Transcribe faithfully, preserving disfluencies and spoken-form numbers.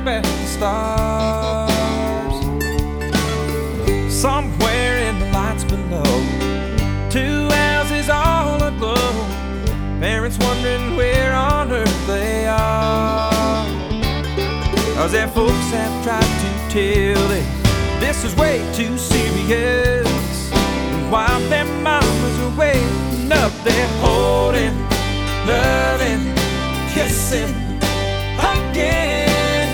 up at the stars. Somewhere in the lights below, two houses all aglow, parents wondering where on earth they are. Cause their folks have tried to tell them this is way too serious, and while their mamas